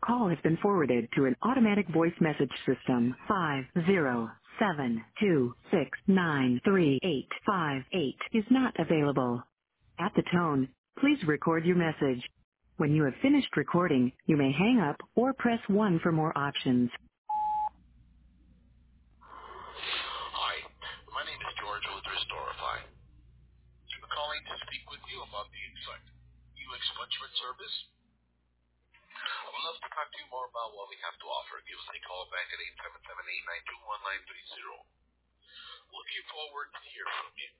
call has been forwarded to an automatic voice message system. 50726938858 is not available. At the tone, please record your message. When you have finished recording, you may hang up or press 1 for more options. Hi, my name is George with Restorify. I'm calling to speak with you about the Insight UX Punchment service. I would love to talk to you more about what we have to offer. Give us a call back at 877-892-1930. Looking forward to hear from you.